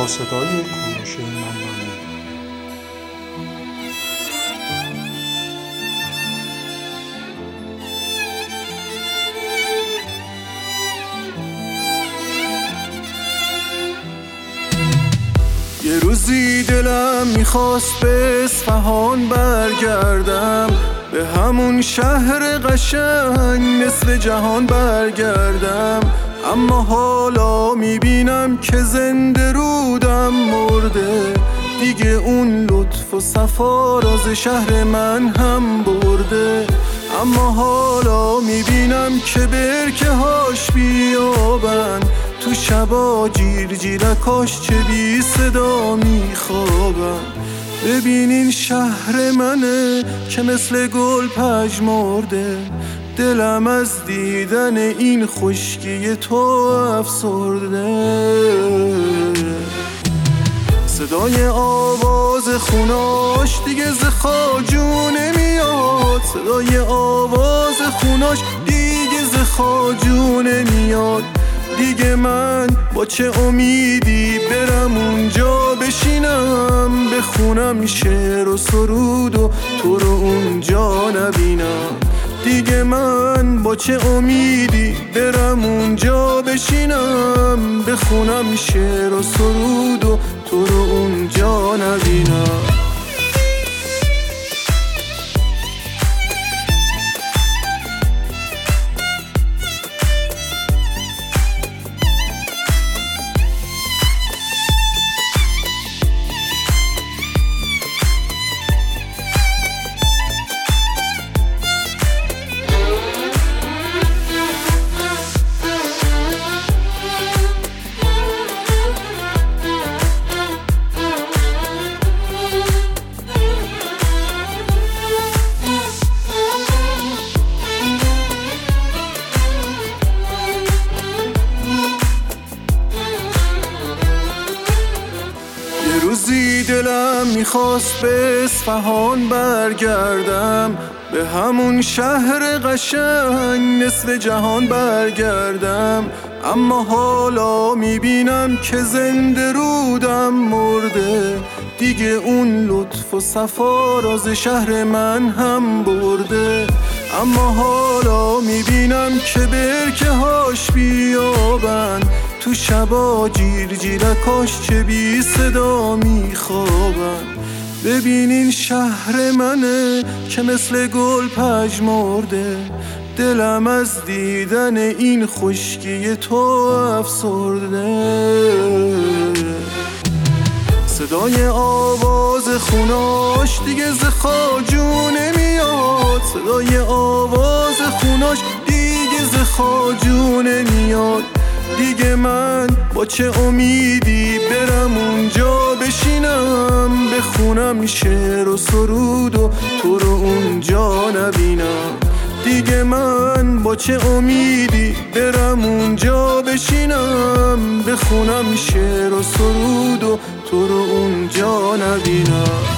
با صدای کوروش منانی. یه روزی دلم میخواست به اصفهان برگردم، به همون شهر قشنگ مثل جهان برگردم. اما حالا میبینم که زنده رودم مرده، دیگه اون لطف و صفا راز شهر من هم برده. اما حالا میبینم که برکه هاش بیابن، تو شبا جیر جیرکاش چه بی صدا میخوابن. ببینین شهر منه که مثل گل پژمرده، دلم از دیدن این خشکی تو افسرده. صدای آواز خوناش دیگه ز خواجو نمیاد، صدای آواز خوناش دیگه ز خواجو نمیاد. دیگه من با چه امیدی برم اونجا بشینم، بخونم شعر و سرود و تو رو اونجا نبینم. دیگه من با چه امیدی برم اونجا بشینم، بخونم شعر و سرود و تو رو اونجا نبینم. روزی دلم میخواست به اصفهان برگردم، به همون شهر قشنگ مثل جهان برگردم. اما حالا میبینم که زنده رودم مرده، دیگه اون لطف و صفا راز شهر من هم برده. اما حالا میبینم که برکه هاش بیابن، تو شبا جیر جیرکاش چه بی صدا میخوابن. ببینین شهر منه که مثل گل پژمرده، دلم از دیدن این خشکی تو افسرده. صدای آواز خوناش دیگه ز خواجو نمیاد، صدای آواز خوناش دیگه ز خواجو نمیاد. دیگه من با چه امیدی برم اونجا بشینم، بخونم شعر و سرود و تو رو اونجا نبینم. دیگه من با چه امیدی برم اونجا بشینم، بخونم شعر و سرود و تو رو اونجا نبینم.